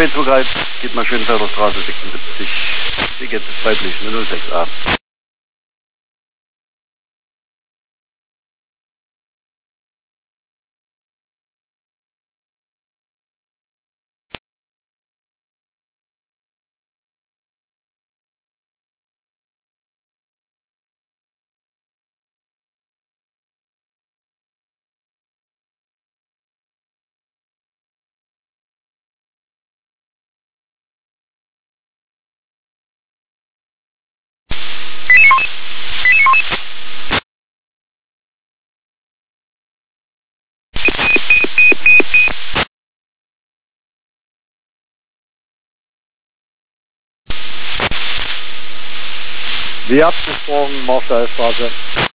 Zug halt, geht mal Schönfelder Straße 76, die geht es weiblich 006a. Wie abgesprochen, Marstallstraße.